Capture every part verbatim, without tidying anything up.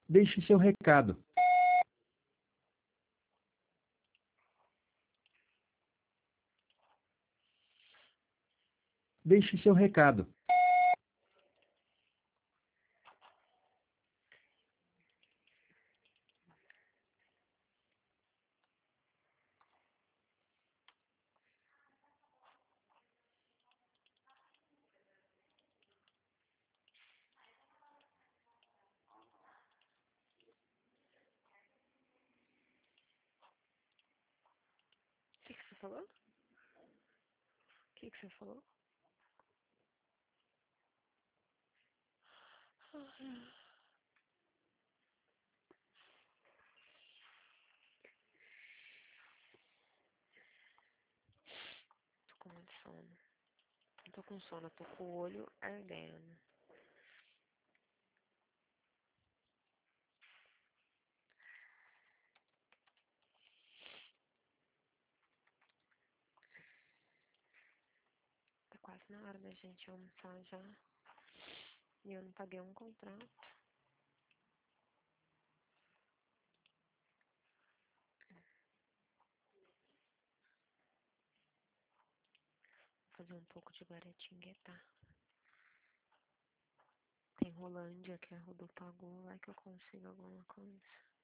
Deixe seu recado. Deixe seu recado. O que, que você falou? O que, que você falou? Tô com muito sono. Não tô com sono, eu tô com o olho ardendo. Tá quase na hora da gente almoçar já. E eu não paguei um contrato. Vou fazer um pouco de Guaratinguetá. Tem Rolândia, que a Rodô pagou. Vai que eu consigo alguma coisa.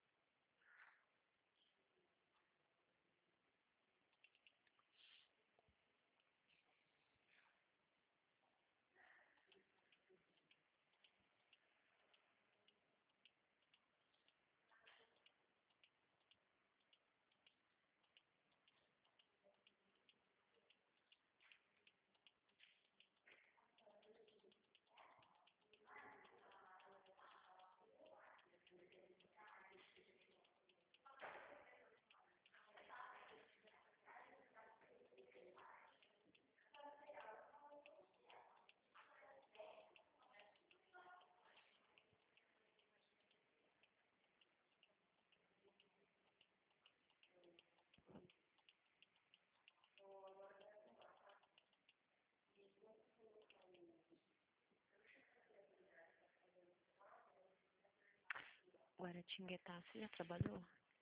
Guaratinguetá, você já trabalhou?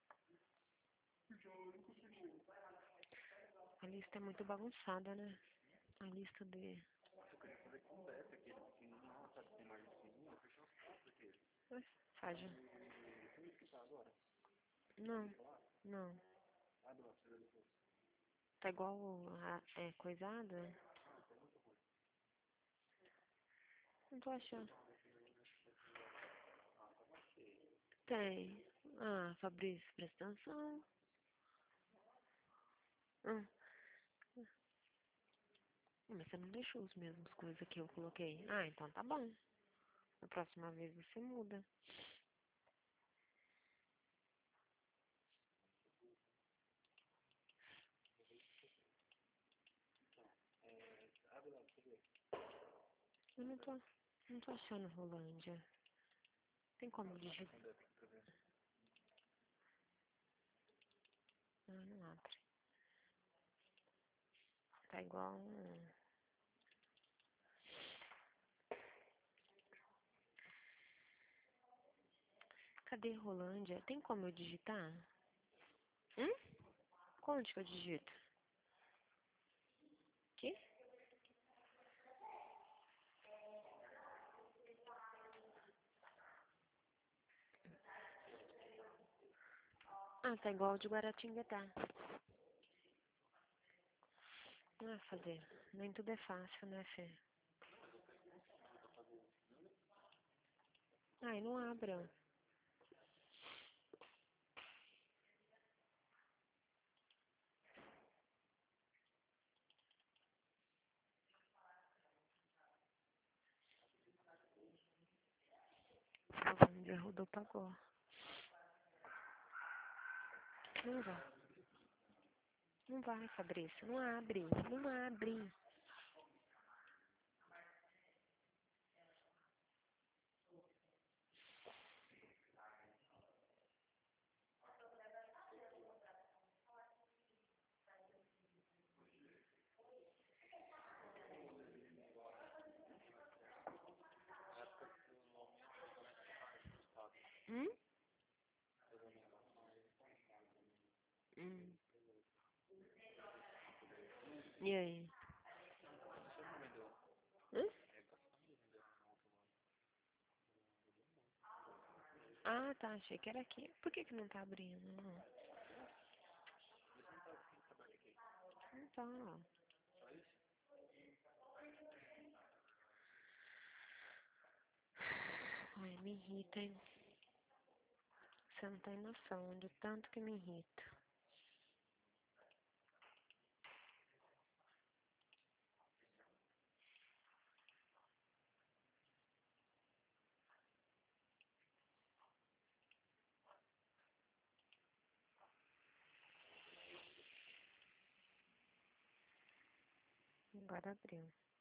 A lista é muito bagunçada, né? A lista de... Ué, Fádio. Não, não. Tá igual a é, coisada? Não tô achando. Tem. Ah, Fabrício, presta atenção. Hum, mas você não deixou os mesmos coisas que eu coloquei. Ah, então tá bom. Na próxima vez você muda. Eu não tô, não tô achando Rolândia. Tem como digitar? Ah, não abre. Tá igual um... Cadê Rolândia? Tem como eu digitar? Hum? Onde que eu digito? Aqui? Ah, tá igual o de Guaratinguetá. Não é fazer. Nem tudo é fácil, né, Fê? Ai, não abra. Rolândia rodou, pagou. Não vai. Não vai, Fabrício. Não abre. Não abre. Hum? Hum. E aí? Hã? Ah, tá. Achei que era aqui. Por que que não tá abrindo? Não, não tá. Ai, me irrita, hein? Você não tem noção de tanto que me irrita. Agora abriu.